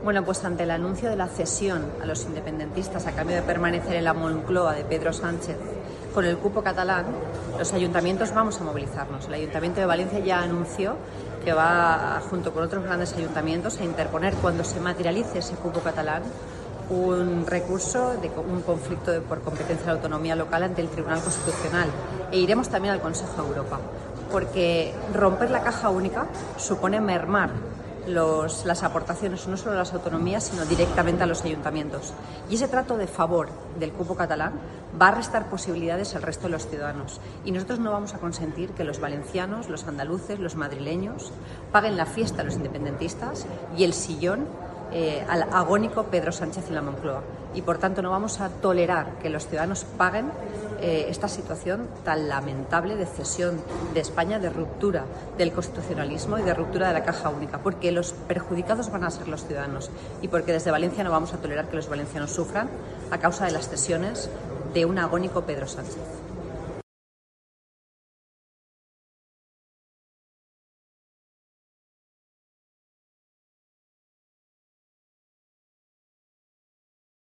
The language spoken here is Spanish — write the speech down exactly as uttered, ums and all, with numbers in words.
Bueno, pues ante el anuncio de la cesión a los independentistas a cambio de permanecer en la Moncloa de Pedro Sánchez con el cupo catalán, los ayuntamientos vamos a movilizarnos. El Ayuntamiento de Valencia ya anunció que va, junto con otros grandes ayuntamientos, a interponer, cuando se materialice ese cupo catalán, un recurso de un conflicto de, por competencia de la autonomía local ante el Tribunal Constitucional. E iremos también al Consejo de Europa, porque romper la caja única supone mermar Los, las aportaciones no solo a las autonomías, sino directamente a los ayuntamientos. Y ese trato de favor del cupo catalán va a restar posibilidades al resto de los ciudadanos. Y nosotros no vamos a consentir que los valencianos, los andaluces, los madrileños paguen la fiesta a los independentistas y el sillón eh, al agónico Pedro Sánchez en la Moncloa. Y por tanto no vamos a tolerar que los ciudadanos paguen eh, esta situación tan lamentable de cesión de España, de ruptura del constitucionalismo y de ruptura de la caja única, porque los perjudicados van a ser los ciudadanos y porque desde Valencia no vamos a tolerar que los valencianos sufran a causa de las cesiones de un agónico Pedro Sánchez.